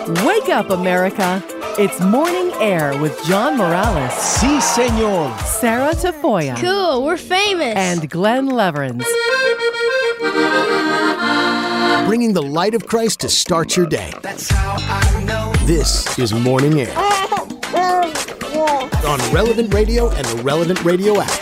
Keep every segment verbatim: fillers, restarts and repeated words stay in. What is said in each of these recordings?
Wake up, America. It's Morning Air with John Morales. Si, senor. Sarah Tafoya. Cool, we're famous. And Glenn Leverins. Bringing the light of Christ to start your day. That's how I know. This is Morning Air. On Relevant Radio and the Relevant Radio app.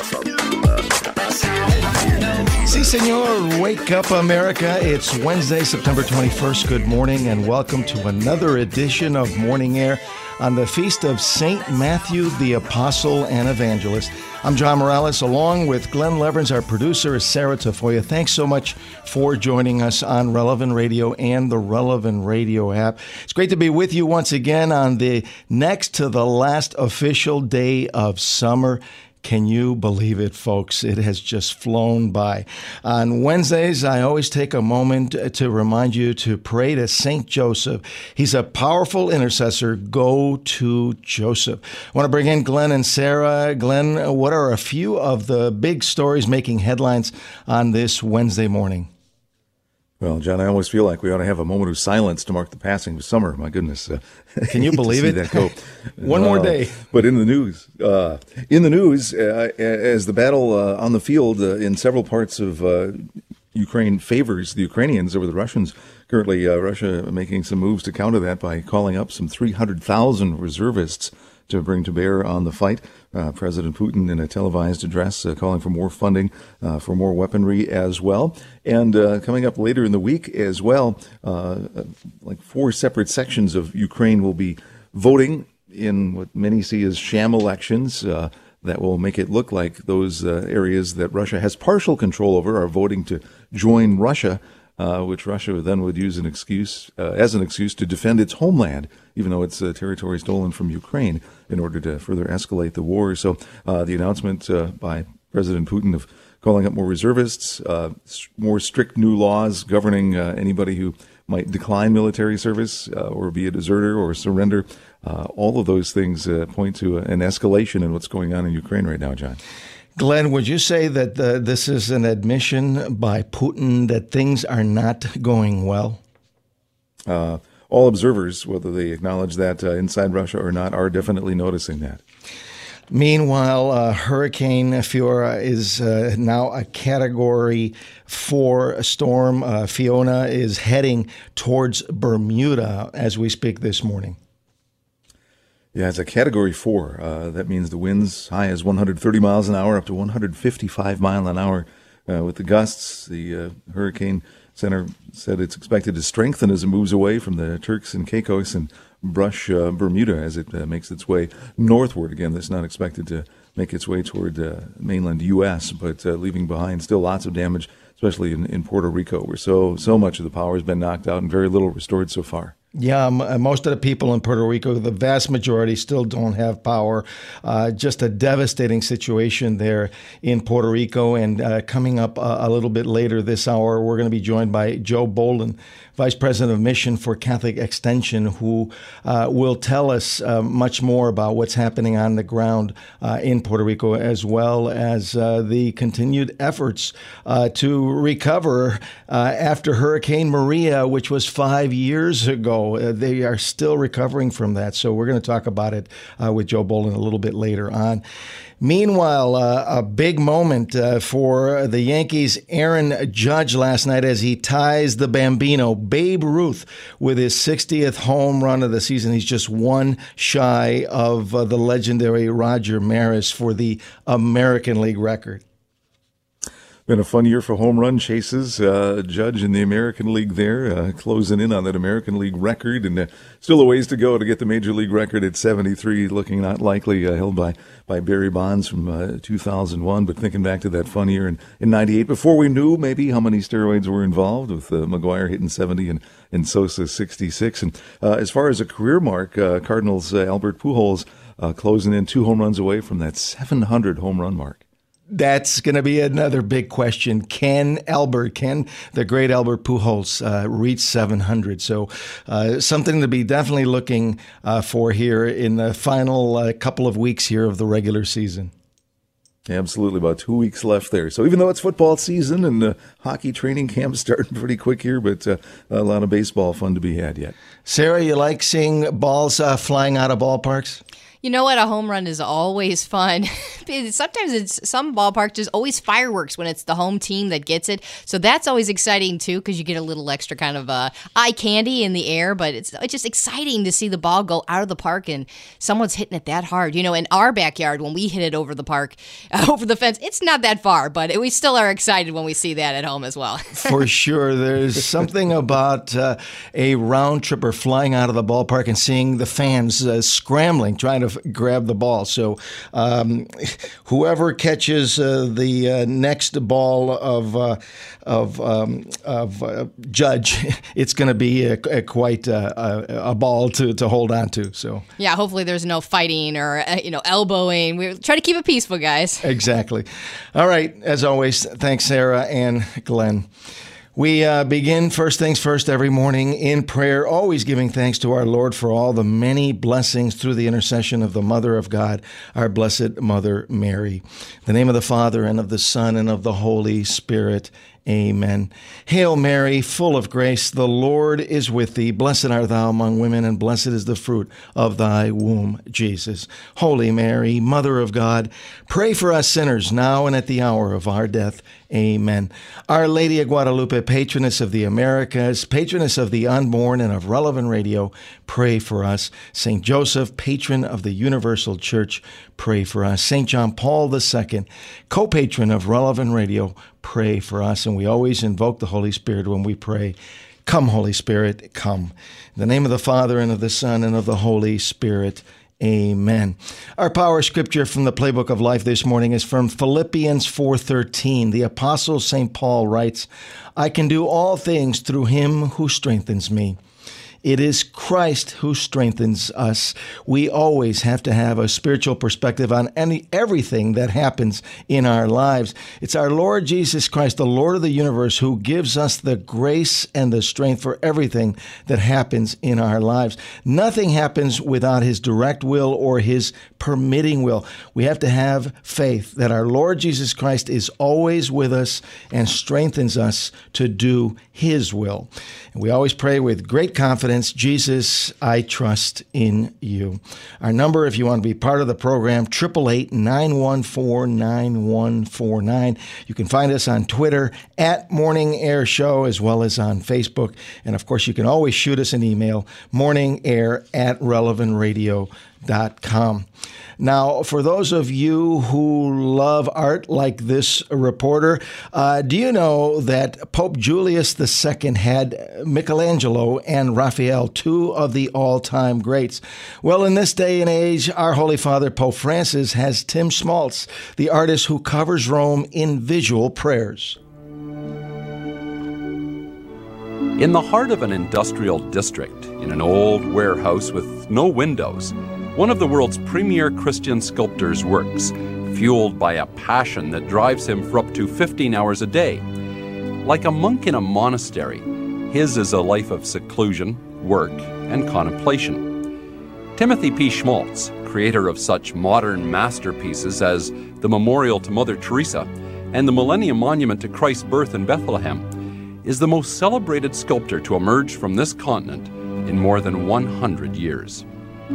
Si, senor. Wake up, America. It's Wednesday, September twenty-first. Good morning and welcome to another edition of Morning Air on the feast of Saint Matthew, the Apostle and Evangelist. I'm John Morales, along with Glenn Leverins. Our producer is Sarah Tafoya. Thanks so much for joining us on Relevant Radio and the Relevant Radio app. It's great to be with you once again on the next to the last official day of summer. Can you believe it, folks? It has just flown by. On Wednesdays, I always take a moment to remind you to pray to Saint Joseph. He's a powerful intercessor. Go to Joseph. I want to bring in Glenn and Sarah. Glenn, what are a few of the big stories making headlines on this Wednesday morning? Well, John, I always feel like we ought to have a moment of silence to mark the passing of summer. My goodness. Uh, Can you believe it? That go. One uh, more day. But in the news, uh, in the news, uh, as the battle uh, on the field uh, in several parts of uh, Ukraine favors the Ukrainians over the Russians, currently uh, Russia making some moves to counter that by calling up some three hundred thousand reservists to bring to bear on the fight. Uh, President Putin in a televised address uh, calling for more funding, uh, for more weaponry as well. And uh, coming up later in the week as well, uh, like four separate sections of Ukraine will be voting in what many see as sham elections uh, that will make it look like those uh, areas that Russia has partial control over are voting to join Russia. Uh, which Russia then would use an excuse uh, as an excuse to defend its homeland, even though it's uh, territory stolen from Ukraine, in order to further escalate the war. So uh, the announcement uh, by President Putin of calling up more reservists, uh, more strict new laws governing uh, anybody who might decline military service uh, or be a deserter or surrender. Uh, all of those things uh, point to an escalation in what's going on in Ukraine right now, John. Glenn, would you say that uh, this is an admission by Putin that things are not going well? Uh, all observers, whether they acknowledge that uh, inside Russia or not, are definitely noticing that. Meanwhile, uh, Hurricane Fiora is uh, now a Category four storm. Uh, Fiona is heading towards Bermuda as we speak this morning. Yeah, it's a Category four. Uh, that means the winds high as one hundred thirty miles an hour up to one hundred fifty-five mile an hour uh, with the gusts. The uh, Hurricane Center said it's expected to strengthen as it moves away from the Turks and Caicos and brush uh, Bermuda as it uh, makes its way northward. Again, that's not expected to make its way toward uh, mainland U S, but uh, leaving behind still lots of damage, especially in, in Puerto Rico, where so, so much of the power has been knocked out and very little restored so far. Yeah, most of the people in Puerto Rico, the vast majority, still don't have power. Uh, just a devastating situation there in Puerto Rico. And uh, coming up a, a little bit later this hour, we're going to be joined by Joe Bolden, Vice President of Mission for Catholic Extension, who uh, will tell us uh, much more about what's happening on the ground uh, in Puerto Rico, as well as uh, the continued efforts uh, to recover uh, after Hurricane Maria, which was five years ago. Uh, they are still recovering from that. So we're going to talk about it uh, with Joe Bolden a little bit later on. Meanwhile, uh, a big moment uh, for the Yankees' Aaron Judge last night as he ties the Bambino, Babe Ruth, with his sixtieth home run of the season. He's just one shy of uh, the legendary Roger Maris for the American League record. Been a fun year for home run chases. Uh, Judge in the American League there, uh, closing in on that American League record, and uh, still a ways to go to get the Major League record at seventy-three, looking not likely, uh, held by, by Barry Bonds from uh, two thousand one, but thinking back to that fun year in, in ninety-eight, before we knew maybe how many steroids were involved, with uh, McGuire hitting seventy and, and Sosa sixty-six. And uh, as far as a career mark, uh, Cardinals' uh, Albert Pujols uh, closing in two home runs away from that seven hundred home run mark. That's going to be another big question. Can Albert, can the great Albert Pujols uh, reach seven hundred? So uh, something to be definitely looking uh, for here in the final uh, couple of weeks here of the regular season. Absolutely. About two weeks left there. So even though it's football season and uh, hockey training camp starting pretty quick here, but uh, a lot of baseball fun to be had yet. Sarah, you like seeing balls uh, flying out of ballparks? You know what? A home run is always fun. Sometimes it's some ballparks, there's always fireworks when it's the home team that gets it. So that's always exciting, too, because you get a little extra kind of uh, eye candy in the air. But it's, it's just exciting to see the ball go out of the park and someone's hitting it that hard. You know, in our backyard, when we hit it over the park, uh, over the fence, it's not that far. But it, we still are excited when we see that at home as well. For sure. There's something about uh, a round tripper flying out of the ballpark and seeing the fans uh, scrambling, trying to grab the ball. So um, whoever catches uh, the uh, next ball of uh, of um, of uh, Judge, it's going to be a, a quite uh, a, a ball to, to hold on to. So yeah, hopefully there's no fighting or uh, you know elbowing. We try to keep it peaceful, guys. Exactly. All right. As always, thanks, Sarah and Glenn. We uh, begin first things first every morning in prayer, always giving thanks to our Lord for all the many blessings through the intercession of the Mother of God, our Blessed Mother Mary. In the name of the Father, and of the Son, and of the Holy Spirit. Amen. Hail Mary, full of grace, the Lord is with thee. Blessed art thou among women, and blessed is the fruit of thy womb, Jesus. Holy Mary, Mother of God, pray for us sinners, now and at the hour of our death. Amen. Our Lady of Guadalupe, patroness of the Americas, patroness of the unborn and of Relevant Radio, pray for us. Saint Joseph, patron of the Universal Church, pray for us. Saint John Paul the Second, co-patron of Relevant Radio, pray for us. And we always invoke the Holy Spirit when we pray. Come, Holy Spirit, come. In the name of the Father, and of the Son, and of the Holy Spirit. Amen. Our power scripture from the Playbook of Life this morning is from Philippians four thirteen. The Apostle Saint Paul writes, I can do all things through him who strengthens me. It is Christ who strengthens us. We always have to have a spiritual perspective on any everything that happens in our lives. It's our Lord Jesus Christ, the Lord of the universe, who gives us the grace and the strength for everything that happens in our lives. Nothing happens without his direct will or his permitting will. We have to have faith that our Lord Jesus Christ is always with us and strengthens us to do his will. And we always pray with great confidence, Jesus, I trust in you. Our number, if you want to be part of the program, eight eight eight, nine one four, nine one four nine. You can find us on Twitter at Morning Air Show, as well as on Facebook. And of course, you can always shoot us an email, morningair at relevant radio dot com. Now, for those of you who love art like this reporter, uh, do you know that Pope Julius the Second had Michelangelo and Raphael, two of the all-time greats? Well, in this day and age, our Holy Father, Pope Francis, has Tim Schmaltz, the artist who covers Rome in visual prayers. In the heart of an industrial district, in an old warehouse with no windows, one of the world's premier Christian sculptors works, fueled by a passion that drives him for up to fifteen hours a day. Like a monk in a monastery, his is a life of seclusion, work, and contemplation. Timothy P. Schmaltz, creator of such modern masterpieces as the Memorial to Mother Teresa and the Millennium Monument to Christ's birth in Bethlehem, is the most celebrated sculptor to emerge from this continent in more than one hundred years.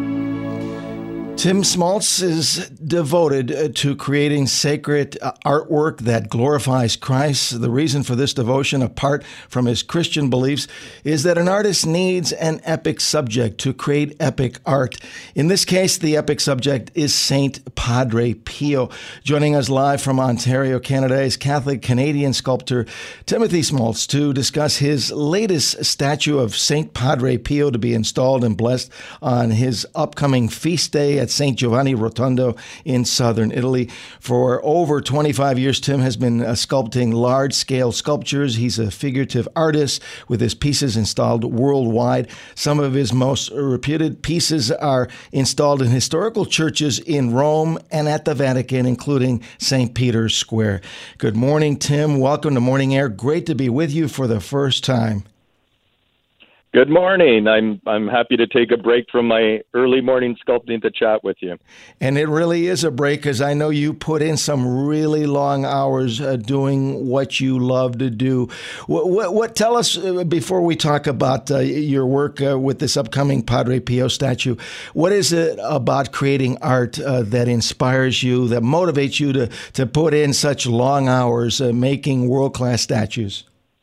Tim Schmaltz is devoted to creating sacred artwork that glorifies Christ. The reason for this devotion, apart from his Christian beliefs, is that an artist needs an epic subject to create epic art. In this case, the epic subject is Saint Padre Pio. Joining us live from Ontario, Canada, is Catholic Canadian sculptor Timothy Schmaltz to discuss his latest statue of Saint Padre Pio to be installed and blessed on his upcoming feast day at Saint Giovanni Rotondo in southern Italy. For over twenty-five years, Tim has been uh, sculpting large-scale sculptures. He's a figurative artist with his pieces installed worldwide. Some of his most reputed pieces are installed in historical churches in Rome and at the Vatican, including Saint Peter's Square. Good morning, Tim. Welcome to Morning Air. Great to be with you for the first time. Good morning. I'm I'm happy to take a break from my early morning sculpting to chat with you. And it really is a break, because I know you put in some really long hours uh, doing what you love to do. What, what, what tell us uh, before we talk about uh, your work uh, with this upcoming Padre Pio statue? What is it about creating art uh, that inspires you, that motivates you to to put in such long hours uh, making world-class statues?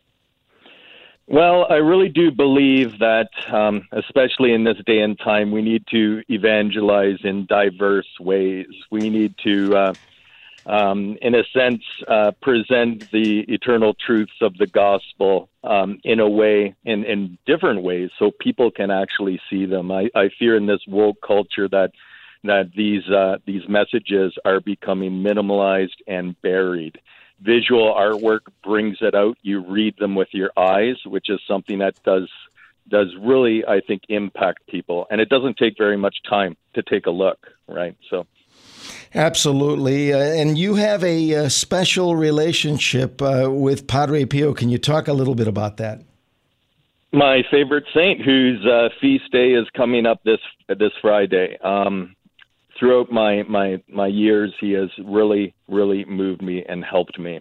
Well, I really do believe that, um, especially in this day and time, we need to evangelize in diverse ways. We need to, uh, um, in a sense, uh, present the eternal truths of the gospel um, in a way, in, in different ways, so people can actually see them. I, I fear in this woke culture that that these uh, these messages are becoming minimalized and buried. Visual artwork brings it out. You read them with your eyes, which is something that does does really, I think, impact people. And it doesn't take very much time to take a look, right? So, absolutely. Uh, and you have a, a special relationship uh, with Padre Pio. Can you talk a little bit about that? My favorite saint, whose uh, feast day is coming up this this Friday. Um, Throughout my, my, my years, he has really, really moved me and helped me.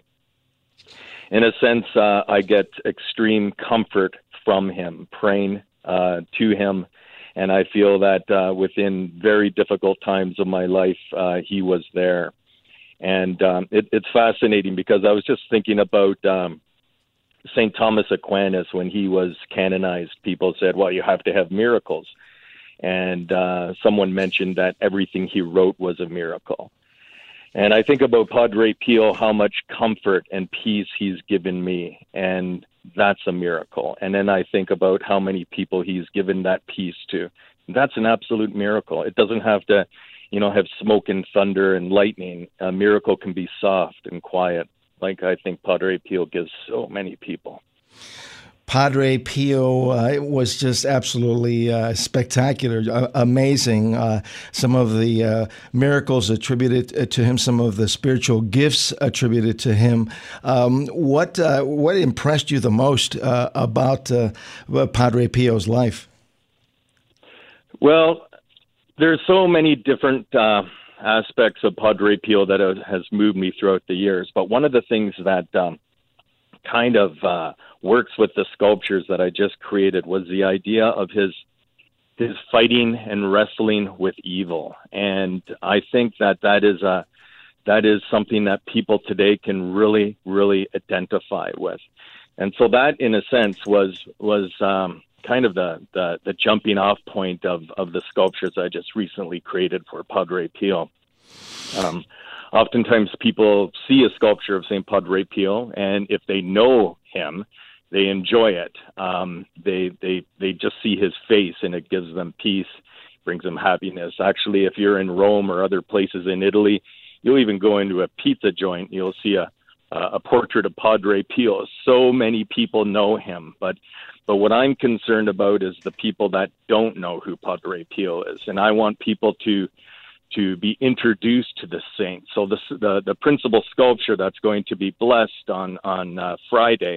In a sense, uh, I get extreme comfort from him, praying uh, to him, and I feel that uh, within very difficult times of my life, uh, he was there. And um, it, it's fascinating, because I was just thinking about um, Saint Thomas Aquinas. When he was canonized, people said, well, you have to have miracles. And uh, someone mentioned that everything he wrote was a miracle. And I think about Padre Pio, how much comfort and peace he's given me, and that's a miracle. And then I think about how many people he's given that peace to. That's an absolute miracle. It doesn't have to, you know, have smoke and thunder and lightning. A miracle can be soft and quiet, like I think Padre Pio gives so many people. Padre Pio uh, was just absolutely uh, spectacular, uh, amazing. Uh, some of the uh, miracles attributed to him, some of the spiritual gifts attributed to him. Um, what uh, what impressed you the most uh, about uh, Padre Pio's life? Well, there's so many different uh, aspects of Padre Pio that has moved me throughout the years. But one of the things that um, kind of uh, works with the sculptures that I just created was the idea of his his fighting and wrestling with evil. And I think that that is a that is something that people today can really, really identify with. And so that, in a sense, was was um, kind of the, the, the jumping off point of, of the sculptures I just recently created for Padre Pio. Um, oftentimes people see a sculpture of Saint Padre Pio, and if they know him, they enjoy it. Um, they they they just see his face, and it gives them peace, brings them happiness. Actually, if you're in Rome or other places in Italy, you'll even go into a pizza joint, you'll see a a portrait of Padre Pio. So many people know him, but but what I'm concerned about is the people that don't know who Padre Pio is, and I want people to to be introduced to the saint. So the the, the principal sculpture that's going to be blessed on on uh, Friday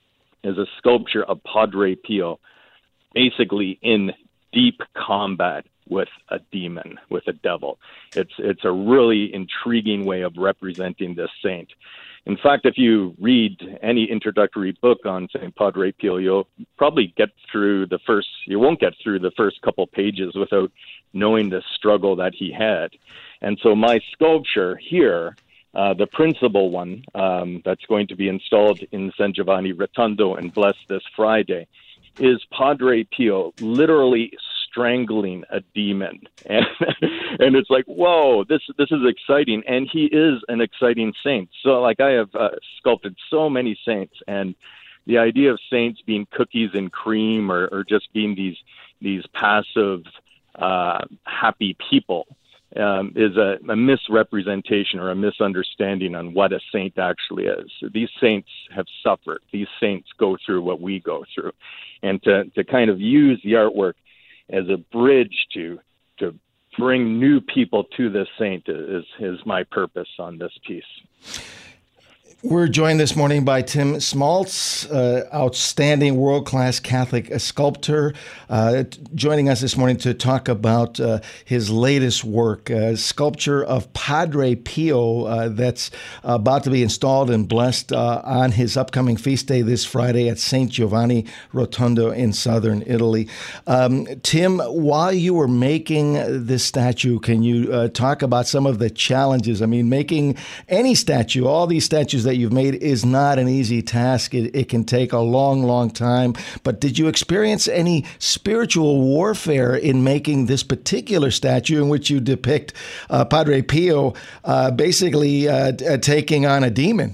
is a sculpture of Padre Pio, basically in deep combat with a demon, with a devil. It's it's a really intriguing way of representing this saint. In fact, if you read any introductory book on Saint Padre Pio, you'll probably get through the first, you won't get through the first couple pages without knowing the struggle that he had. And so my sculpture here, uh, the principal one um, that's going to be installed in San Giovanni Rotondo and blessed this Friday, is Padre Pio literally strangling a demon. And, and it's like, whoa, this this is exciting. And he is an exciting saint. So like I have uh, sculpted so many saints, and the idea of saints being cookies and cream, or, or just being these these passive, uh, happy people um, is a, a misrepresentation or a misunderstanding on what a saint actually is. These saints have suffered. These saints go through what we go through. And to, to kind of use the artwork as a bridge to to bring new people to this saint is is my purpose on this piece. We're joined this morning by Tim Smaltz, uh, outstanding world-class Catholic sculptor, uh, joining us this morning to talk about uh, his latest work, uh, sculpture of Padre Pio, uh, that's about to be installed and blessed uh, on his upcoming feast day this Friday at Saint Giovanni Rotondo in southern Italy. Um, Tim, while you were making this statue, can you uh, talk about some of the challenges? I mean, making any statue, all these statues that you've made is not an easy task. It, it can take a long, long time. But did you experience any spiritual warfare in making this particular statue in which you depict uh, Padre Pio uh, basically uh, t- uh, taking on a demon?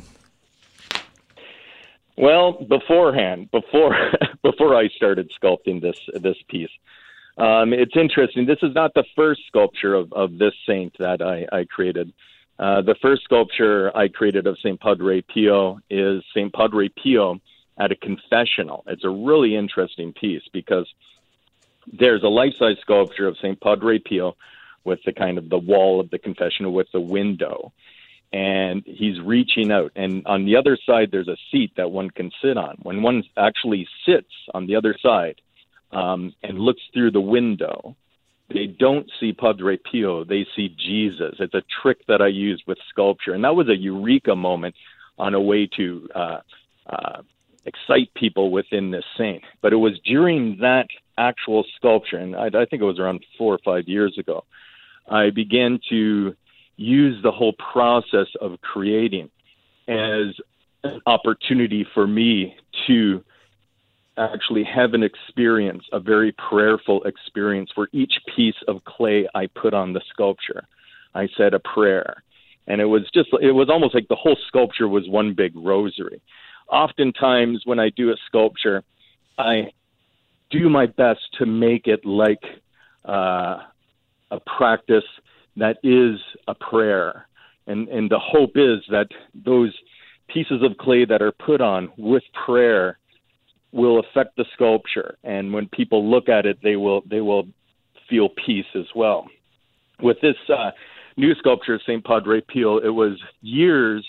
Well, beforehand, before before I started sculpting this this piece, um, it's interesting. This is not the first sculpture of, of this saint that I, I created. Uh, the first sculpture I created of Saint Padre Pio is Saint Padre Pio at a confessional. It's a really interesting piece because there's a life-size sculpture of Saint Padre Pio with the kind of the wall of the confessional with the window. And he's reaching out. And on the other side, there's a seat that one can sit on. When one actually sits on the other side um, and looks through the window, they don't see Padre Pio, they see Jesus. It's a trick that I used with sculpture. And that was a eureka moment on a way to uh, uh, excite people within this saint. But it was during that actual sculpture, and I, I think it was around four or five years ago, I began to use the whole process of creating as an opportunity for me to actually have an experience, a very prayerful experience for each piece of clay I put on the sculpture. I said a prayer. And it was just, it was almost like the whole sculpture was one big rosary. Oftentimes when I do a sculpture, I do my best to make it like uh, a practice that is a prayer. And, and the hope is that those pieces of clay that are put on with prayer will affect the sculpture, and when people look at it, they will they will feel peace as well. With this uh, new sculpture, Saint Padre Pio, it was years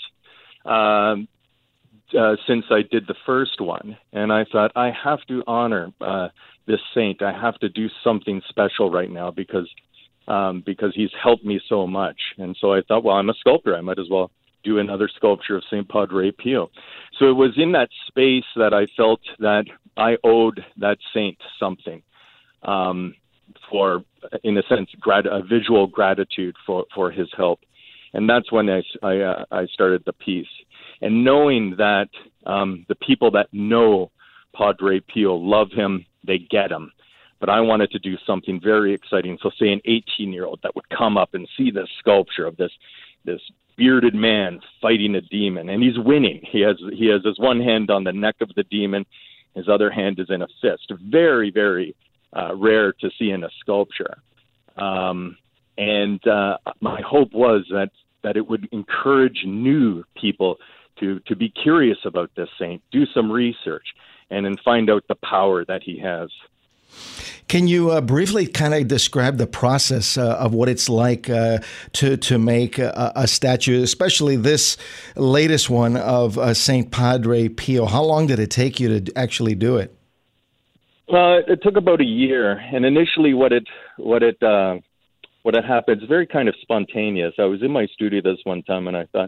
um, uh, since I did the first one, and I thought I have to honor uh, this saint. I have to do something special right now because um, because he's helped me so much. And so I thought, well, I'm a sculptor. I might as well do another sculpture of Saint Padre Pio. So it was in that space that I felt that I owed that saint something um, for, in a sense, grat- a visual gratitude for, for his help. And that's when I, I, uh, I started the piece. And knowing that um, the people that know Padre Pio love him, they get him. But I wanted to do something very exciting. So say an eighteen-year-old that would come up and see this sculpture of this this bearded man fighting a demon, and he's winning. He has he has his one hand on the neck of the demon, his other hand is in a fist. Very, very uh, rare to see in a sculpture. Um, and uh, my hope was that that it would encourage new people to to be curious about this saint, do some research, and then find out the power that he has. Can you uh, briefly kind of describe the process uh, of what it's like uh, to to make a, a statue, especially this latest one of uh, Saint Padre Pio? How long did it take you to actually do it? Well, it took about a year, and initially, what it what it uh, what had happened is very kind of spontaneous. I was in my studio this one time, and I thought,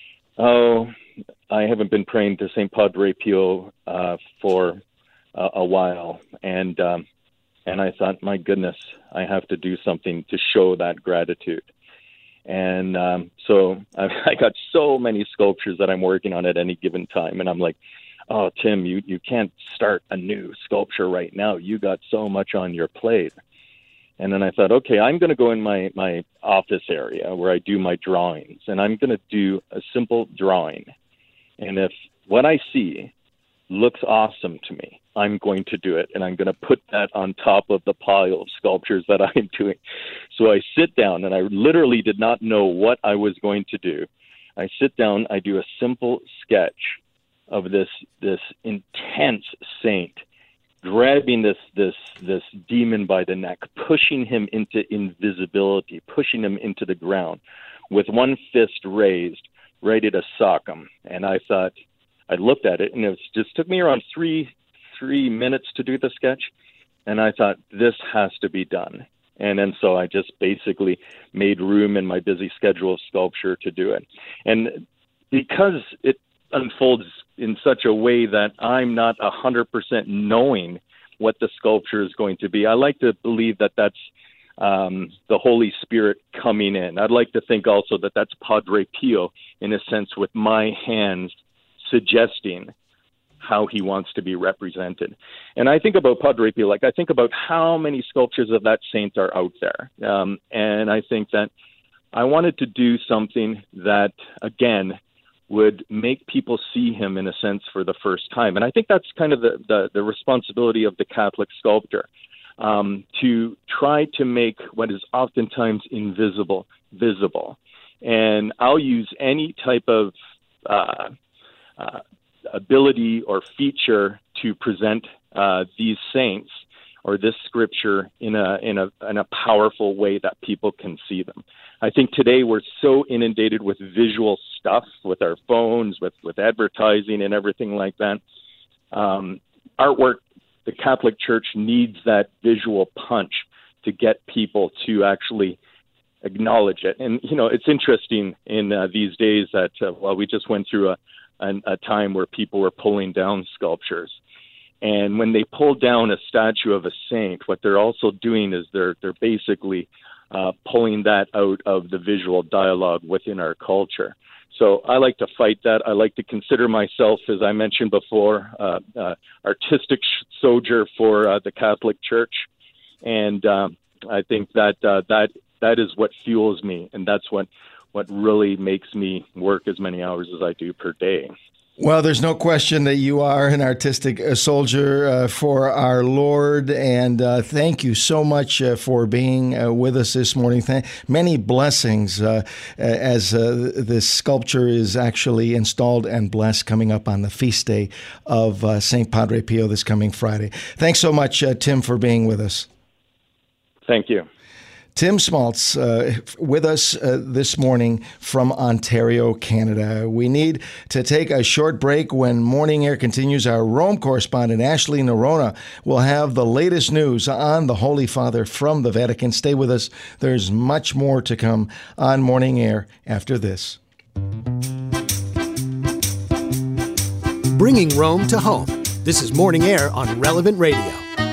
oh, I haven't been praying to Saint Padre Pio uh, for uh, a while, and um, And I thought, my goodness, I have to do something to show that gratitude. And um, so I, I got so many sculptures that I'm working on at any given time. And I'm like, oh, Tim, you, you can't start a new sculpture right now. You got so much on your plate. And then I thought, okay, I'm going to go in my, my office area where I do my drawings. And I'm going to do a simple drawing. And if what I see looks awesome to me, I'm going to do it, and I'm going to put that on top of the pile of sculptures that I'm doing. So I sit down, and I literally did not know what I was going to do. I sit down, I do a simple sketch of this this intense saint, grabbing this this this demon by the neck, pushing him into invisibility, pushing him into the ground, with one fist raised, ready to sock him. And I thought, I looked at it, and it just took me around three three minutes to do the sketch. And I thought, this has to be done. And then so I just basically made room in my busy schedule of sculpture to do it. And because it unfolds in such a way that I'm not one hundred percent knowing what the sculpture is going to be, I like to believe that that's um, the Holy Spirit coming in. I'd like to think also that that's Padre Pio, in a sense, with my hands suggesting how he wants to be represented. And I think about Padre Pio, like I think about how many sculptures of that saint are out there. Um, and I think that I wanted to do something that, again, would make people see him in a sense for the first time. And I think that's kind of the, the, the responsibility of the Catholic sculptor, um, to try to make what is oftentimes invisible visible. And I'll use any type of uh, uh, ability or feature to present uh, these saints or this scripture in a in a in a powerful way that people can see them. I think today we're so inundated with visual stuff, with our phones, with with advertising and everything like that. Um, artwork, the Catholic Church needs that visual punch to get people to actually acknowledge it. And you know, it's interesting in uh, these days that uh, well, we just went through a a time where people were pulling down sculptures. And when they pull down a statue of a saint, what they're also doing is they're they're basically uh, pulling that out of the visual dialogue within our culture. So I like to fight that. I like to consider myself, as I mentioned before, uh, uh, artistic soldier for uh, the Catholic Church. And um, I think that uh, that that is what fuels me, and that's what what really makes me work as many hours as I do per day. Well, there's no question that you are an artistic uh, soldier uh, for our Lord, and uh, thank you so much uh, for being uh, with us this morning. Th- many blessings uh, as uh, this sculpture is actually installed and blessed coming up on the feast day of uh, Saint Padre Pio this coming Friday. Thanks so much, uh, Tim, for being with us. Thank you. Tim Smaltz uh, with us uh, this morning from Ontario, Canada. We need to take a short break. When Morning Air continues, our Rome correspondent, Ashley Nerona, will have the latest news on the Holy Father from the Vatican. Stay with us. There's much more to come on Morning Air after this. Bringing Rome to home. This is Morning Air on Relevant Radio.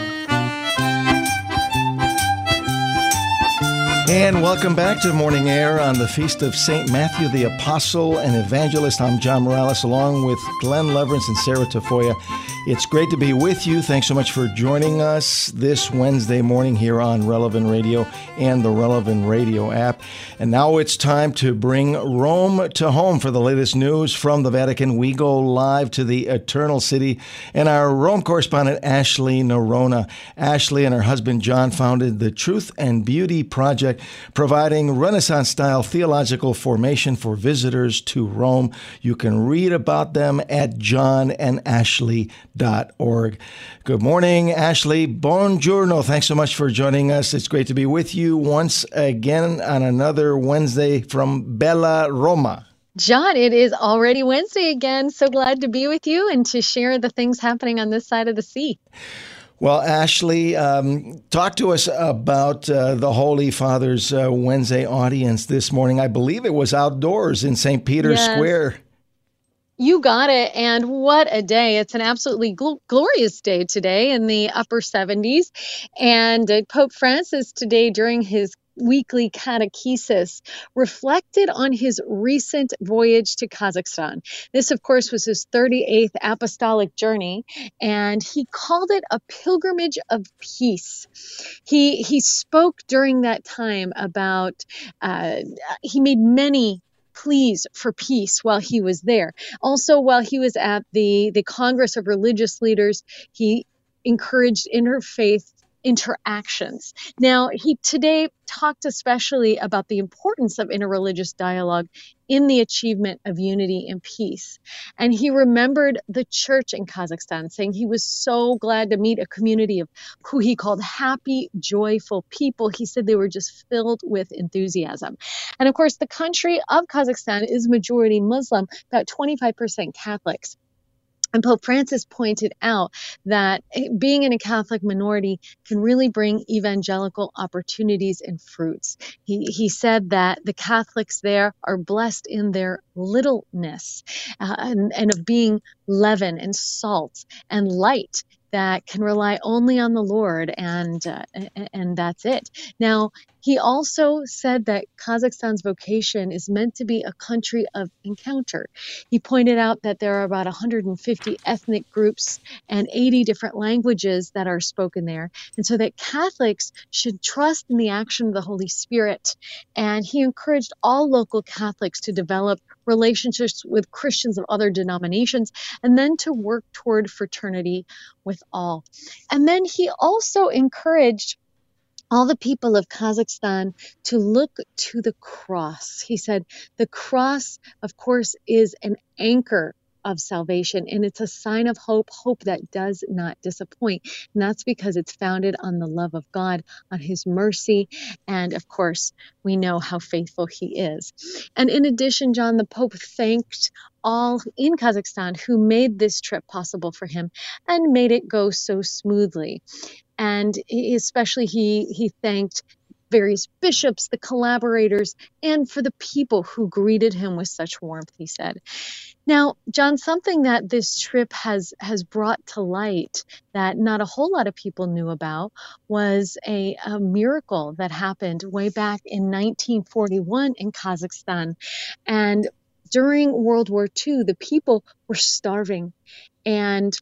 And welcome back to Morning Air on the Feast of Saint Matthew the Apostle and Evangelist. I'm John Morales, along with Glenn Leverance and Sarah Tafoya. It's great to be with you. Thanks so much for joining us this Wednesday morning here on Relevant Radio and the Relevant Radio app. And now it's time to bring Rome to home for the latest news from the Vatican. We go live to the Eternal City, and our Rome correspondent, Ashley Nerona. Ashley and her husband, John, founded the Truth and Beauty Project, providing Renaissance-style theological formation for visitors to Rome. You can read about them at john and ashley dot org. Good morning, Ashley. Buongiorno. Thanks so much for joining us. It's great to be with you once again on another Wednesday from Bella Roma. John, it is already Wednesday again. So glad to be with you and to share the things happening on this side of the sea. Well, Ashley, um, talk to us about uh, the Holy Father's uh, Wednesday audience this morning. I believe it was outdoors in Saint Peter's yes. Square. You got it. And what a day. It's an absolutely gl- glorious day today in the upper seventies. And uh, Pope Francis today, during his weekly catechesis, reflected on his recent voyage to Kazakhstan. This, of course, was his thirty-eighth apostolic journey, and he called it a pilgrimage of peace. He he spoke during that time about, uh, he made many pleas for peace while he was there. Also, while he was at the, the Congress of Religious Leaders, he encouraged interfaith interactions. Now, he today talked especially about the importance of interreligious dialogue in the achievement of unity and peace. And he remembered the church in Kazakhstan, saying he was so glad to meet a community of who he called happy, joyful people. He said they were just filled with enthusiasm. And of course, the country of Kazakhstan is majority Muslim, about twenty-five percent Catholics. And Pope Francis pointed out that being in a Catholic minority can really bring evangelical opportunities and fruits. He, he said that the Catholics there are blessed in their littleness uh, and, and of being leaven and salt and light that can rely only on the Lord, and uh, and that's it. Now, he also said that Kazakhstan's vocation is meant to be a country of encounter. He pointed out that there are about one hundred fifty ethnic groups and eighty different languages that are spoken there, and so that Catholics should trust in the action of the Holy Spirit. And he encouraged all local Catholics to develop relationships with Christians of other denominations, and then to work toward fraternity with all. And then he also encouraged all the people of Kazakhstan to look to the cross. He said, the cross, of course, is an anchor of salvation, and it's a sign of hope, hope that does not disappoint. And that's because it's founded on the love of God, on his mercy, and of course, we know how faithful he is. And in addition, John, the Pope thanked all in Kazakhstan who made this trip possible for him and made it go so smoothly. And especially he he thanked various bishops, the collaborators, and for the people who greeted him with such warmth, he said. Now, John, something that this trip has has brought to light that not a whole lot of people knew about was a, a miracle that happened way back in nineteen forty-one in Kazakhstan. And during World War Two, the people were starving, and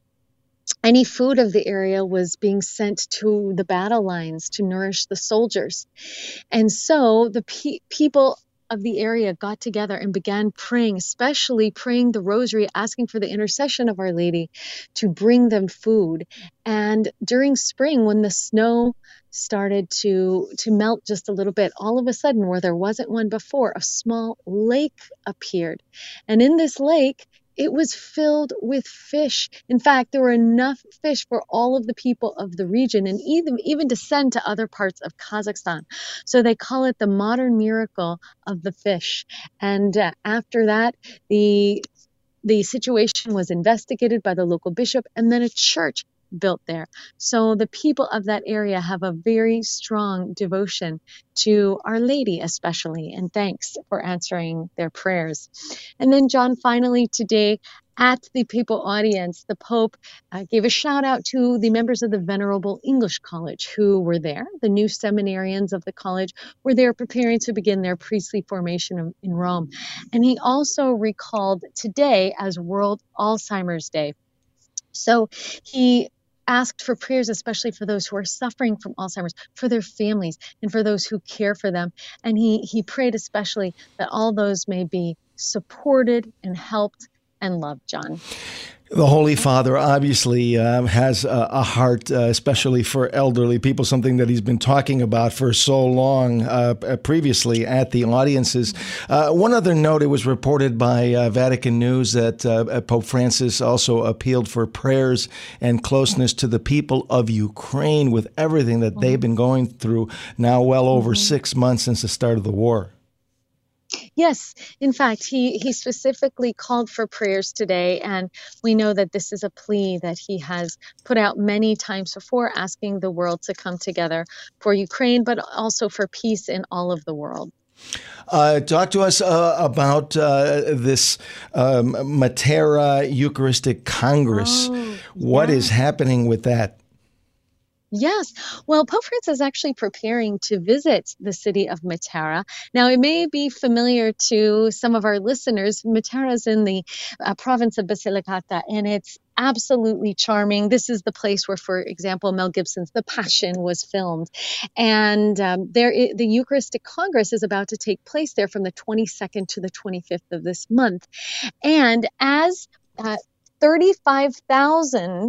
any food of the area was being sent to the battle lines to nourish the soldiers. And so the pe- people of the area got together and began praying, especially praying the rosary, asking for the intercession of Our Lady to bring them food. And during spring, when the snow started to, to melt just a little bit, all of a sudden, where there wasn't one before, a small lake appeared. And in this lake, it was filled with fish. In fact, there were enough fish for all of the people of the region and even, even to send to other parts of Kazakhstan. So they call it the modern miracle of the fish. And uh, after that, the the situation was investigated by the local bishop, and then a church built there. So the people of that area have a very strong devotion to Our Lady especially, and thanks for answering their prayers. And then John, finally today at the papal audience, the Pope uh, gave a shout out to the members of the Venerable English College who were there. The new seminarians of the college were there preparing to begin their priestly formation in Rome. And he also recalled today as World Alzheimer's Day. So he asked for prayers, especially for those who are suffering from Alzheimer's, for their families, and for those who care for them. And he, he prayed especially that all those may be supported and helped and loved, John. The Holy Father obviously uh, has a, a heart, uh, especially for elderly people, something that he's been talking about for so long uh, previously at the audiences. Uh, one other note, it was reported by uh, Vatican News that uh, Pope Francis also appealed for prayers and closeness to the people of Ukraine with everything that they've been going through now well over mm-hmm. six months since the start of the war. Yes, in fact, he, he specifically called for prayers today, and we know that this is a plea that he has put out many times before, asking the world to come together for Ukraine, but also for peace in all of the world. Uh, talk to us uh, about uh, this um, Matera Eucharistic Congress. Oh, what yeah. is happening with that? Yes. Well, Pope Francis is actually preparing to visit the city of Matera. Now, it may be familiar to some of our listeners. Matera is in the uh, province of Basilicata, and it's absolutely charming. This is the place where, for example, Mel Gibson's The Passion was filmed. And um, there, it, the Eucharistic Congress is about to take place there from the twenty-second to the twenty-fifth of this month. And as uh, thirty-five thousand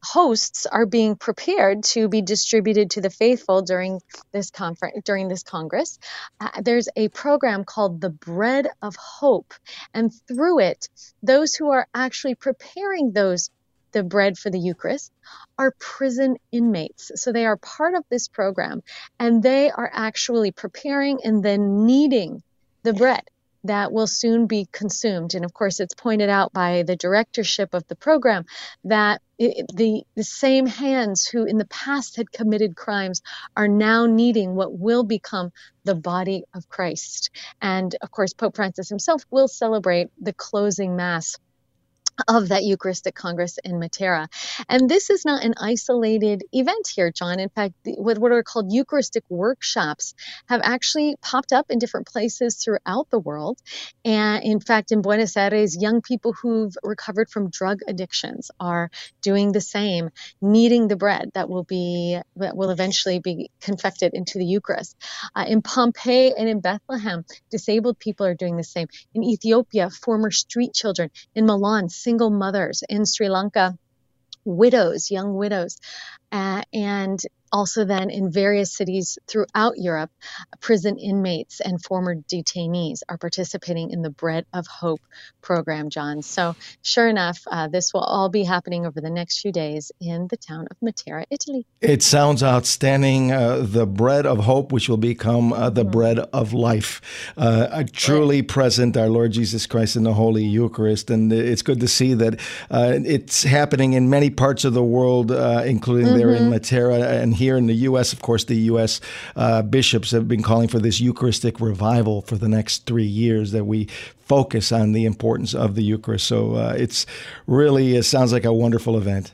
hosts are being prepared to be distributed to the faithful during this conference, during this Congress. Uh, there's a program called the Bread of Hope, and through it, those who are actually preparing those the bread for the Eucharist are prison inmates. So they are part of this program, and they are actually preparing and then kneading the bread that will soon be consumed. And of course, it's pointed out by the directorship of the program that it, the, the same hands who in the past had committed crimes are now kneading what will become the body of Christ. And of course, Pope Francis himself will celebrate the closing Mass of that Eucharistic Congress in Matera. And this is not an isolated event here, John. In fact, the, what, what are called Eucharistic workshops have actually popped up in different places throughout the world. And in fact, in Buenos Aires, young people who've recovered from drug addictions are doing the same, kneading the bread that will be that will eventually be confected into the Eucharist. Uh, in Pompeii and in Bethlehem, disabled people are doing the same. In Ethiopia, former street children. In Milan, single mothers. In Sri Lanka, widows, young widows. Uh, and also then in various cities throughout Europe, prison inmates and former detainees are participating in the Bread of Hope program, John. So sure enough, uh, this will all be happening over the next few days in the town of Matera, Italy. It sounds outstanding. Uh, the Bread of Hope, which will become uh, the mm-hmm. bread of life, uh, truly right. present our Lord Jesus Christ in the Holy Eucharist. And it's good to see that uh, it's happening in many parts of the world, uh, including mm-hmm. there in Matera. And here in the U S, of course, the U S uh, bishops have been calling for this Eucharistic revival for the next three years, that we focus on the importance of the Eucharist. So uh, it's really, it sounds like a wonderful event.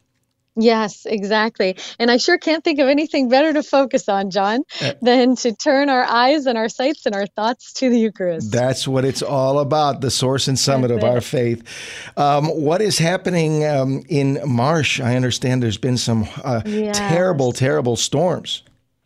Yes, exactly. And I sure can't think of anything better to focus on, John, uh, than to turn our eyes and our sights and our thoughts to the Eucharist. That's what it's all about, the source and summit That's of it. Our faith. Um, what is happening um, in Marsh? I understand there's been some uh, yes. terrible, terrible storms.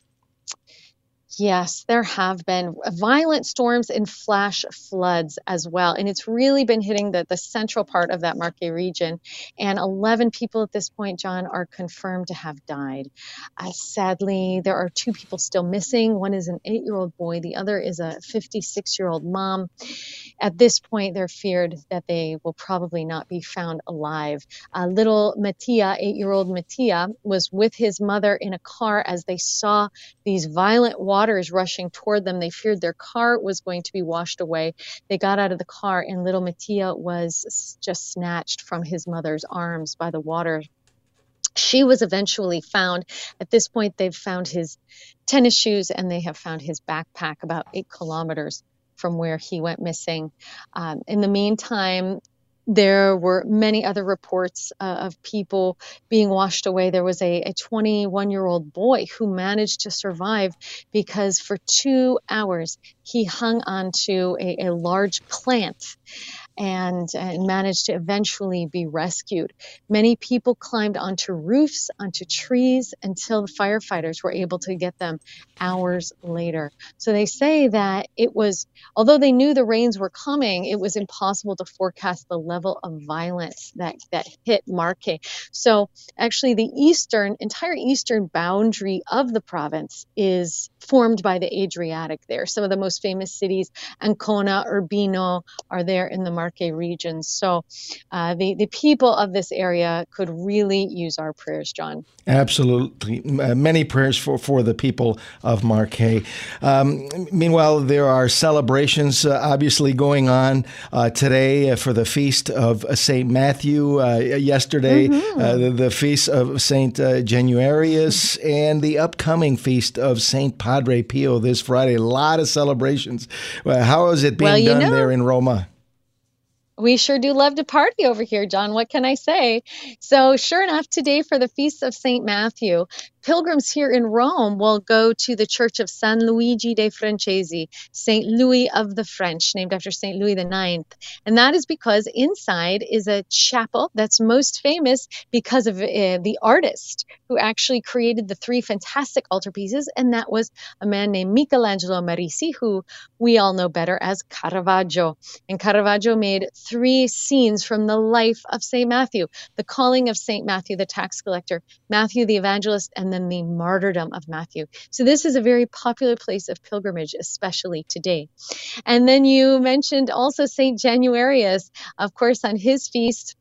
Yes, there have been violent storms and flash floods as well. And it's really been hitting the, the central part of that Marche region. And eleven people at this point, John, are confirmed to have died. Uh, sadly, there are two people still missing. One is an eight-year-old boy. The other is a fifty-six-year-old mom. At this point, they're feared that they will probably not be found alive. Uh, little Mattia, eight-year-old Mattia, was with his mother in a car as they saw these violent waters rushing toward them. They feared their car was going to be washed away. They got out of the car, and little Mattia was just snatched from his mother's arms by the water. She was eventually found. At this point, they've found his tennis shoes, and they have found his backpack about eight kilometers from where he went missing. Um, in the meantime, there were many other reports uh, of people being washed away. There was a twenty-one-year-old boy who managed to survive because for two hours he hung onto a, a large plant and, and managed to eventually be rescued. Many people climbed onto roofs, onto trees, until the firefighters were able to get them hours later. So they say that it was, although they knew the rains were coming, it was impossible to forecast the level of violence that, that hit Marche. So actually the eastern, entire eastern boundary of the province is formed by the Adriatic there. Some of the most famous cities, Ancona, Urbino, are there in the Marche region. So uh, the, the people of this area could really use our prayers, John. Absolutely. Uh, many prayers for, for the people of Marche. Um, meanwhile, there are celebrations uh, obviously going on uh, today uh, for the feast of Saint Matthew. Uh, yesterday, mm-hmm. uh, the, the feast of Saint uh, Januarius, and the upcoming feast of Saint Padre Pio this Friday. A lot of celebrations. Uh, how is it being well, done know. there in Roma? We sure do love to party over here, John. What can I say? So sure enough, today for the Feast of Saint Matthew, pilgrims here in Rome will go to the church of San Luigi dei Francesi, Saint Louis of the French, named after Saint Louis the Ninth. And that is because inside is a chapel that's most famous because of uh, the artist who actually created the three fantastic altarpieces, and that was a man named Michelangelo Merisi, who we all know better as Caravaggio. And Caravaggio made three scenes from the life of Saint Matthew, the calling of Saint Matthew the tax collector, Matthew the evangelist, and then the martyrdom of Matthew. So this is a very popular place of pilgrimage, especially today. And then you mentioned also Saint Januarius, of course, on his feast.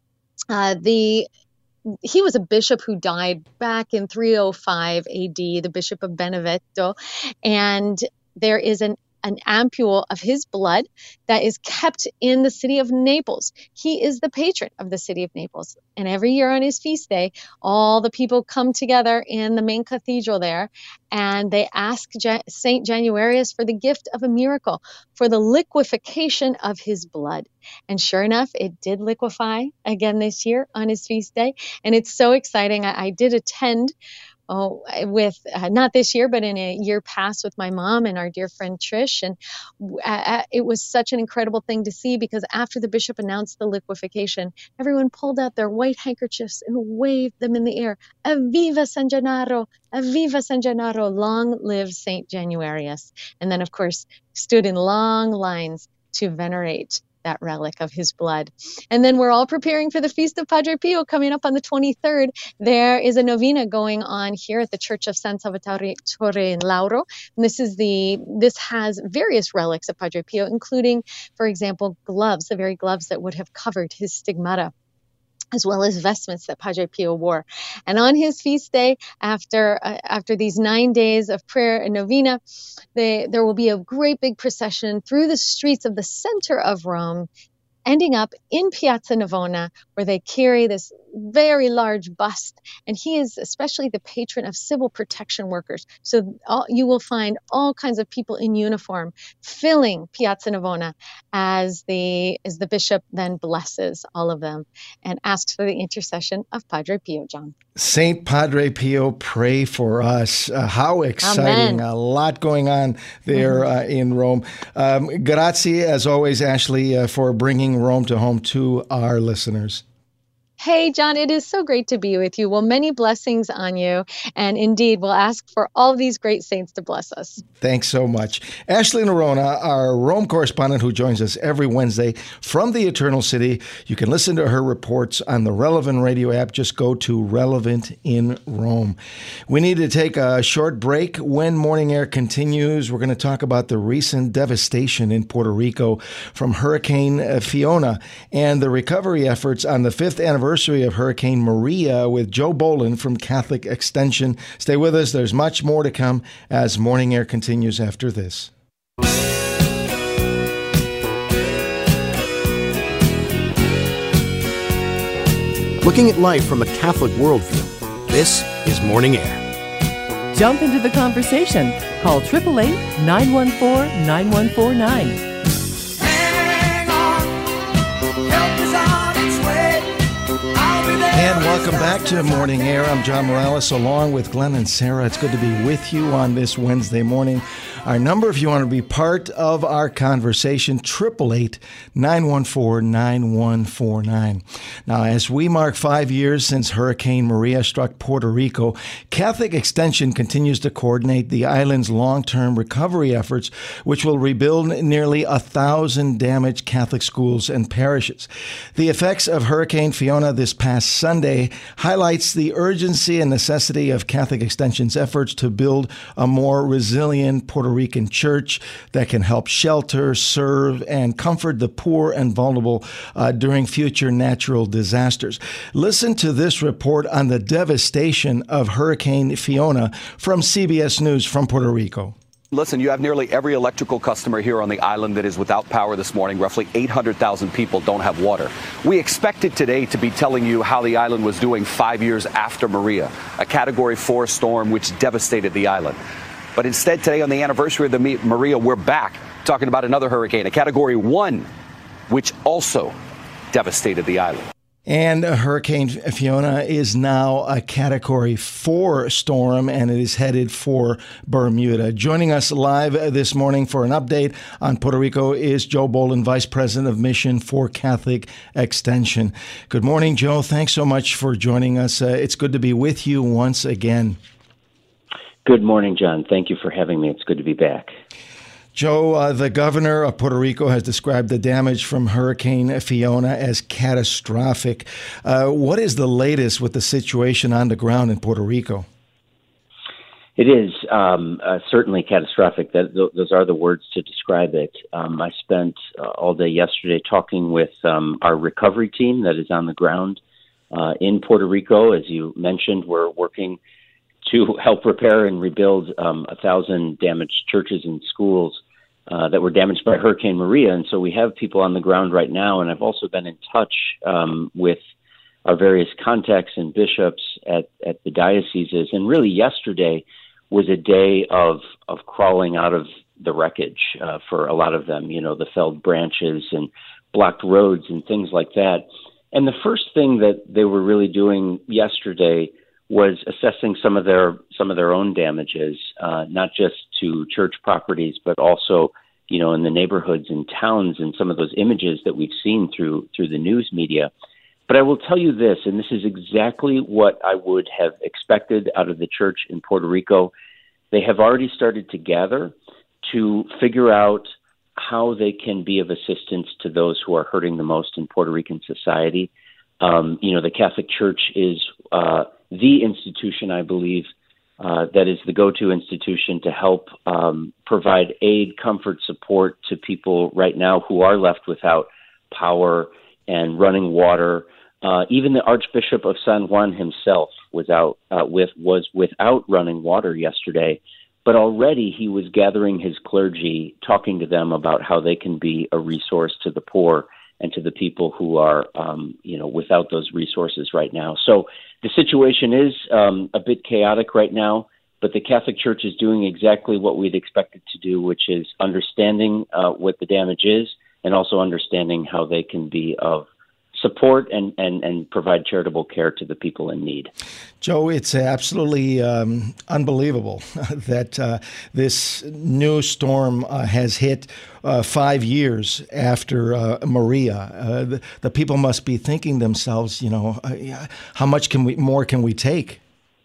Uh, the He was a bishop who died back in three oh five A D, the Bishop of Benevento, and there is an an ampule of his blood that is kept in the city of Naples. He is the patron of the city of Naples. And every year on his feast day, all the people come together in the main cathedral there, and they ask Ja- Saint Januarius for the gift of a miracle, for the liquefaction of his blood. And sure enough, it did liquefy again this year on his feast day. And it's so exciting. I, I did attend Oh, with uh, not this year, but in a year past with my mom and our dear friend Trish. And uh, it was such an incredible thing to see, because after the bishop announced the liquefaction, everyone pulled out their white handkerchiefs and waved them in the air. Evviva San Gennaro! Evviva San Gennaro! Long live Saint Januarius. And then, of course, stood in long lines to venerate that relic of his blood. And then we're all preparing for the Feast of Padre Pio coming up on the twenty-third. There is a novena going on here at the Church of San Salvatore in Lauro. And this is the this has various relics of Padre Pio, including, for example, gloves, the very gloves that would have covered his stigmata, as well as vestments that Padre Pio wore. And on his feast day, after uh, after these nine days of prayer and novena, they, there will be a great big procession through the streets of the center of Rome, ending up in Piazza Navona, where they carry this very large bust. And he is especially the patron of civil protection workers. So all, you will find all kinds of people in uniform filling Piazza Navona as the, as the bishop then blesses all of them and asks for the intercession of Padre Pio, John. Saint Padre Pio, pray for us. Uh, how exciting. Amen. A lot going on there mm-hmm. uh, in Rome. Um, grazie, as always, Ashley, uh, for bringing Rome to home to our listeners. Hey, John, it is so great to be with you. Well, many blessings on you. And indeed, we'll ask for all of these great saints to bless us. Thanks so much. Ashley Noronha, our Rome correspondent who joins us every Wednesday from the Eternal City. You can listen to her reports on the Relevant Radio app. Just go to Relevant in Rome. We need to take a short break. When Morning Air continues, we're going to talk about the recent devastation in Puerto Rico from Hurricane Fiona and the recovery efforts on the fifth anniversary of Hurricane Maria with Joe Boland from Catholic Extension. Stay with us. There's much more to come as Morning Air continues after this. Looking at life from a Catholic worldview, this is Morning Air. Jump into the conversation. Call eight eight eight, nine one four, nine one four nine. And welcome back to Morning Air. I'm John Morales along with Glenn and Sarah. It's good to be with you on this Wednesday morning. Our number, if you want to be part of our conversation, eight eight eight, nine one four, nine one four nine. Now, as we mark five years since Hurricane Maria struck Puerto Rico, Catholic Extension continues to coordinate the island's long-term recovery efforts, which will rebuild nearly a thousand damaged Catholic schools and parishes. The effects of Hurricane Fiona this past Sunday highlights the urgency and necessity of Catholic Extension's efforts to build a more resilient Puerto Rican church that can help shelter, serve, and comfort the poor and vulnerable uh, during future natural disasters. Listen to this report on the devastation of Hurricane Fiona from C B S News from Puerto Rico. Listen, you have nearly every electrical customer here on the island that is without power this morning. Roughly eight hundred thousand people don't have water. We expected today to be telling you how the island was doing five years after Maria, a Category four storm which devastated the island. But instead, today on the anniversary of the Maria, we're back talking about another hurricane, a Category one, which also devastated the island. And Hurricane Fiona is now a Category four storm, and it is headed for Bermuda. Joining us live this morning for an update on Puerto Rico is Joe Boland, Vice President of Mission for Catholic Extension. Good morning, Joe. Thanks so much for joining us. Uh, it's good to be with you once again. Good morning, John. Thank you for having me. It's good to be back. Joe, uh, the governor of Puerto Rico has described the damage from Hurricane Fiona as catastrophic. Uh, what is the latest with the situation on the ground in Puerto Rico? It is um, uh, certainly catastrophic. That, th- those are the words to describe it. Um, I spent uh, all day yesterday talking with um, our recovery team that is on the ground uh, in Puerto Rico. As you mentioned, we're working to help repair and rebuild um, a thousand damaged churches and schools uh, that were damaged by Hurricane Maria. And so we have people on the ground right now. And I've also been in touch um, with our various contacts and bishops at, at the dioceses. And really yesterday was a day of, of crawling out of the wreckage uh, for a lot of them, you know, the felled branches and blocked roads and things like that. And the first thing that they were really doing yesterday was assessing some of their some of their own damages, uh, not just to church properties, but also, you know, in the neighborhoods and towns and some of those images that we've seen through through the news media. But I will tell you this, and this is exactly what I would have expected out of the church in Puerto Rico. They have already started to gather to figure out how they can be of assistance to those who are hurting the most in Puerto Rican society. Um, you know, the Catholic Church is uh, the institution, I believe, uh, that is the go-to institution to help um, provide aid, comfort, support to people right now who are left without power and running water. Uh, even the Archbishop of San Juan himself was out uh, with was without running water yesterday, but already he was gathering his clergy, talking to them about how they can be a resource to the poor and to the people who are, um, you know, without those resources right now. So the situation is um, a bit chaotic right now, but the Catholic Church is doing exactly what we'd expect it to do, which is understanding uh, what the damage is and also understanding how they can be of support and, and, and provide charitable care to the people in need. Joe, it's absolutely um, unbelievable that uh, this new storm uh, has hit uh, five years after uh, Maria. Uh, the, the people must be thinking themselves, you know, uh, how much can we more can we take?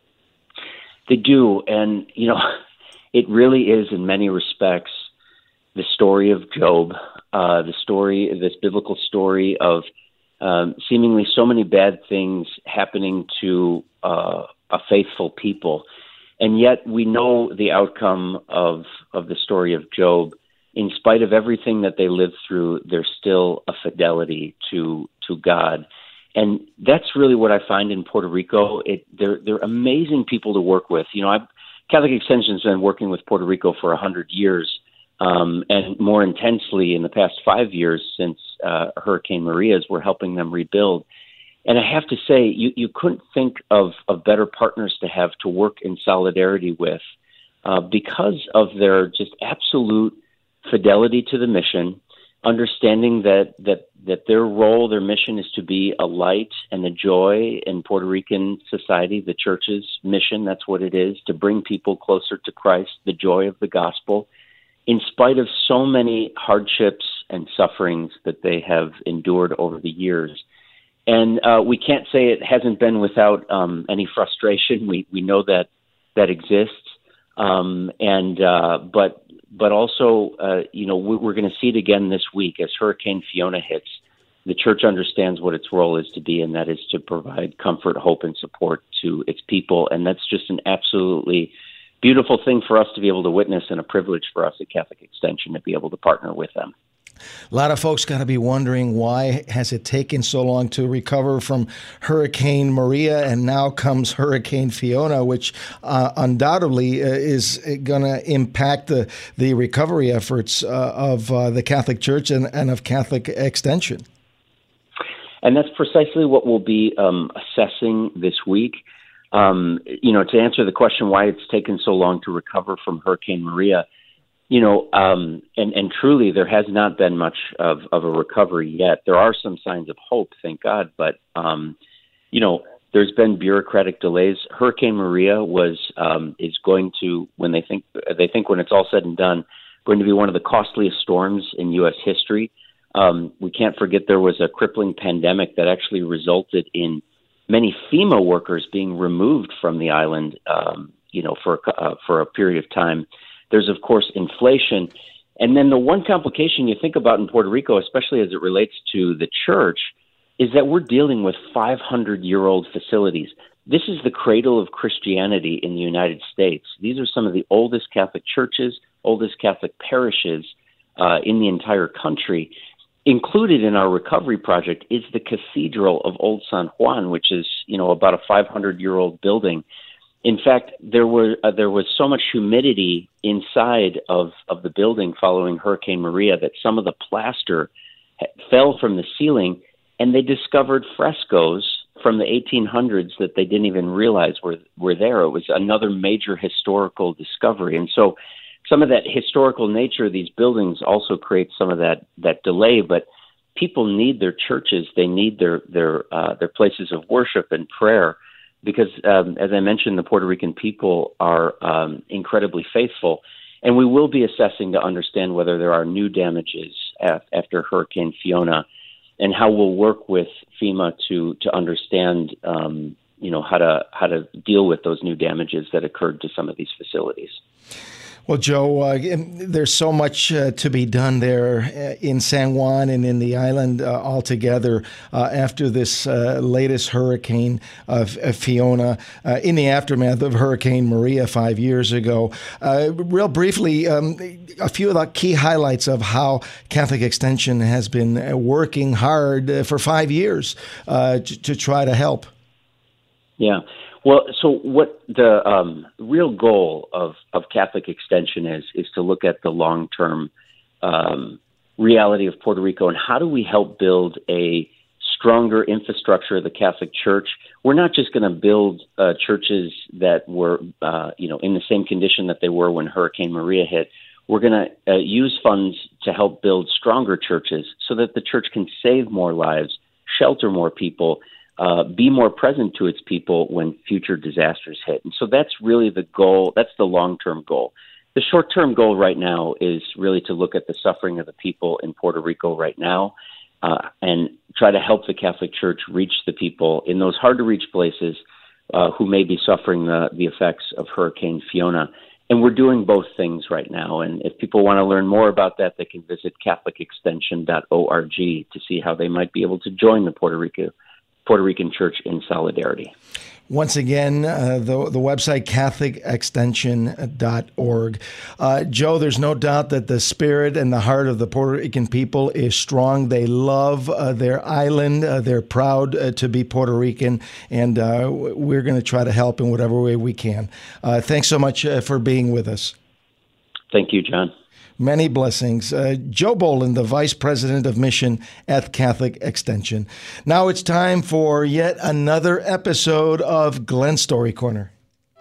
They do, and you know, it really is in many respects the story of Job, uh, the story, this biblical story of Um, seemingly so many bad things happening to uh, a faithful people. And yet we know the outcome of, of the story of Job. In spite of everything that they lived through, there's still a fidelity to to God. And that's really what I find in Puerto Rico. It, they're, they're amazing people to work with. You know, I've, Catholic Extension has been working with Puerto Rico for one hundred years. Um, and more intensely in the past five years since uh, Hurricane Maria's, we're helping them rebuild. And I have to say, you, you couldn't think of, of better partners to have to work in solidarity with uh, because of their just absolute fidelity to the mission, understanding that, that, that their role, their mission is to be a light and a joy in Puerto Rican society, the church's mission, that's what it is, to bring people closer to Christ, the joy of the gospel, in spite of so many hardships and sufferings that they have endured over the years. And uh, we can't say it hasn't been without um, any frustration. We we know that that exists. Um, and uh, but but also, uh, you know, we're going to see it again this week as Hurricane Fiona hits. The church understands what its role is to be, and that is to provide comfort, hope, and support to its people. And that's just an absolutely beautiful thing for us to be able to witness, and a privilege for us at Catholic Extension to be able to partner with them. A lot of folks got to be wondering, why has it taken so long to recover from Hurricane Maria, and now comes Hurricane Fiona, which uh, undoubtedly uh, is going to impact the, the recovery efforts uh, of uh, the Catholic Church and, and of Catholic Extension. And that's precisely what we'll be um, assessing this week. Um, you know, to answer the question why it's taken so long to recover from Hurricane Maria, you know, um, and, and truly there has not been much of, of a recovery yet. There are some signs of hope, thank God, but, um, you know, there's been bureaucratic delays. Hurricane Maria was um, is going to, when they think they think when it's all said and done, going to be one of the costliest storms in U S history. Um, we can't forget there was a crippling pandemic that actually resulted in many FEMA workers being removed from the island, um, you know, for uh, for a period of time. There's of course inflation, and then the one complication you think about in Puerto Rico, especially as it relates to the church, is that we're dealing with five hundred year old facilities. This is the cradle of Christianity in the United States. These are some of the oldest Catholic churches, oldest Catholic parishes uh, in the entire country. Included in our recovery project is the Cathedral of Old San Juan, which is, you know, about a five hundred year old building. In fact, there were uh, there was so much humidity inside of, of the building following Hurricane Maria that some of the plaster ha- fell from the ceiling, and they discovered frescoes from the eighteen hundreds that they didn't even realize were were there. It was another major historical discovery. And so some of that historical nature of these buildings also creates some of that, that delay, but people need their churches. They need their, their, uh, their places of worship and prayer because, um, as I mentioned, the Puerto Rican people are um, incredibly faithful. And we will be assessing to understand whether there are new damages af- after Hurricane Fiona, and how we'll work with FEMA to to understand, um, you know, how to how to deal with those new damages that occurred to some of these facilities. Well, Joe, uh, there's so much uh, to be done there in San Juan and in the island uh, altogether uh, after this uh, latest hurricane of, of Fiona, uh, in the aftermath of Hurricane Maria five years ago. Uh, real briefly, um, a few of the key highlights of how Catholic Extension has been working hard uh, for five years uh, to, to try to help. Yeah. Well, so what the um, real goal of, of Catholic Extension is, is to look at the long-term um, reality of Puerto Rico and how do we help build a stronger infrastructure of the Catholic Church. We're not just going to build uh, churches that were, uh, you know, in the same condition that they were when Hurricane Maria hit. We're going to uh, use funds to help build stronger churches so that the church can save more lives, shelter more people, Uh, be more present to its people when future disasters hit. And so that's really the goal. That's the long-term goal. The short-term goal right now is really to look at the suffering of the people in Puerto Rico right now uh, and try to help the Catholic Church reach the people in those hard-to-reach places uh, who may be suffering the, the effects of Hurricane Fiona. And we're doing both things right now. And if people want to learn more about that, they can visit catholic extension dot org to see how they might be able to join the Puerto Rico Puerto Rican Church in solidarity. Once again, uh, the, the website catholic extension dot org. Uh, Joe, there's no doubt that the spirit and the heart of the Puerto Rican people is strong. They love uh, their island. Uh, they're proud uh, to be Puerto Rican, and uh, we're going to try to help in whatever way we can. Uh, thanks so much uh, for being with us. Thank you, John. Many blessings. Uh, Joe Boland, the Vice President of Mission at Catholic Extension. Now it's time for yet another episode of Glenn Story Corner.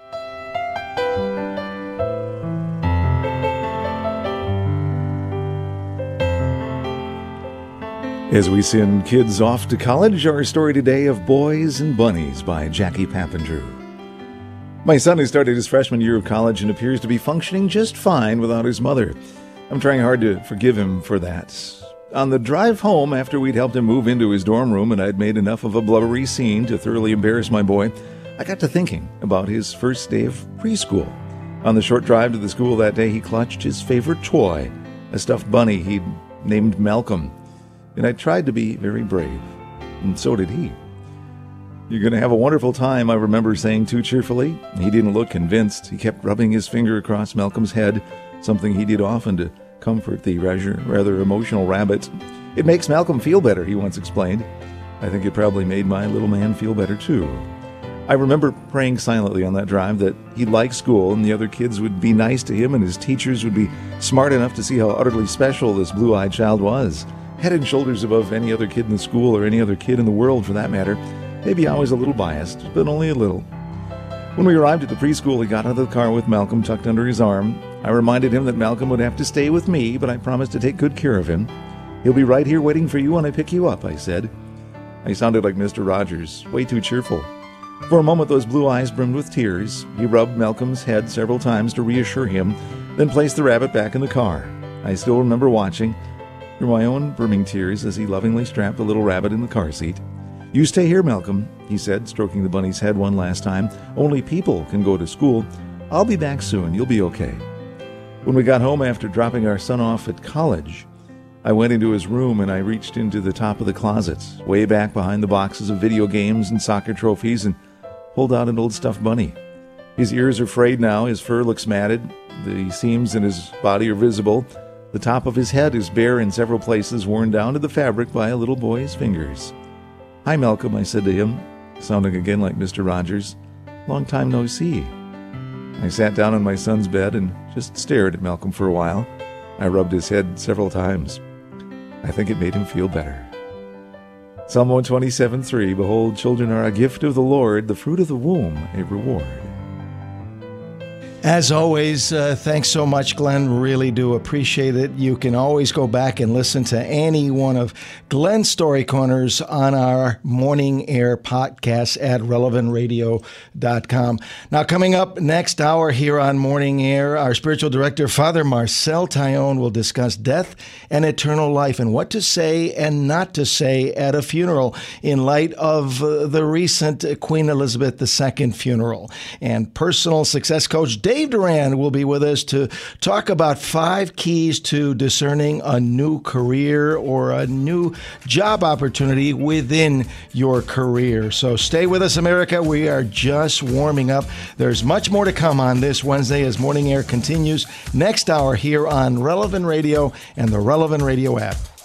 As we send kids off to college, our story today of Boys and Bunnies by Jackie Papandrew. My son has started his freshman year of college and appears to be functioning just fine without his mother. I'm trying hard to forgive him for that. On the drive home, after we'd helped him move into his dorm room and I'd made enough of a blubbery scene to thoroughly embarrass my boy, I got to thinking about his first day of preschool. On the short drive to the school that day, he clutched his favorite toy, a stuffed bunny he'd named Malcolm. And I tried to be very brave, and so did he. "You're going to have a wonderful time," I remember saying too cheerfully. He didn't look convinced. He kept rubbing his finger across Malcolm's head, something he did often to comfort the rather, rather emotional rabbit. "It makes Malcolm feel better," he once explained. I think it probably made my little man feel better too. I remember praying silently on that drive that he'd like school and the other kids would be nice to him and his teachers would be smart enough to see how utterly special this blue-eyed child was, head and shoulders above any other kid in the school or any other kid in the world for that matter. Maybe I was a little biased, but only a little. When we arrived at the preschool, he got out of the car with Malcolm tucked under his arm. I reminded him that Malcolm would have to stay with me, but I promised to take good care of him. He'll be right here waiting for you when I pick you up, I said. I sounded like Mister Rogers, way too cheerful. For a moment, those blue eyes brimmed with tears. He rubbed Malcolm's head several times to reassure him, then placed the rabbit back in the car. I still remember watching, through my own brimming tears, as he lovingly strapped the little rabbit in the car seat. You stay here, Malcolm, he said, stroking the bunny's head one last time. Only people can go to school. I'll be back soon. You'll be okay. When we got home after dropping our son off at college, I went into his room and I reached into the top of the closets, way back behind the boxes of video games and soccer trophies, and pulled out an old stuffed bunny. His ears are frayed now, his fur looks matted, the seams in his body are visible. The top of his head is bare in several places, worn down to the fabric by a little boy's fingers. Hi, Malcolm, I said to him, sounding again like Mister Rogers. Long time no see. I sat down on my son's bed and just stared at Malcolm for a while. I rubbed his head several times. I think it made him feel better. Psalm one twenty-seven three, Behold, children are a gift of the Lord, the fruit of the womb a reward. As always, uh, thanks so much, Glenn. Really do appreciate it. You can always go back and listen to any one of Glenn's Story Corners on our Morning Air podcast at relevant radio dot com. Now, coming up next hour here on Morning Air, our spiritual director, Father Marcel Taillon, will discuss death and eternal life and what to say and not to say at a funeral in light of uh, the recent Queen Elizabeth the Second funeral. And personal success coach Dave Duran will be with us to talk about five keys to discerning a new career or a new job opportunity within your career. So stay with us, America. We are just warming up. There's much more to come on this Wednesday as Morning Air continues next hour here on Relevant Radio and the Relevant Radio app.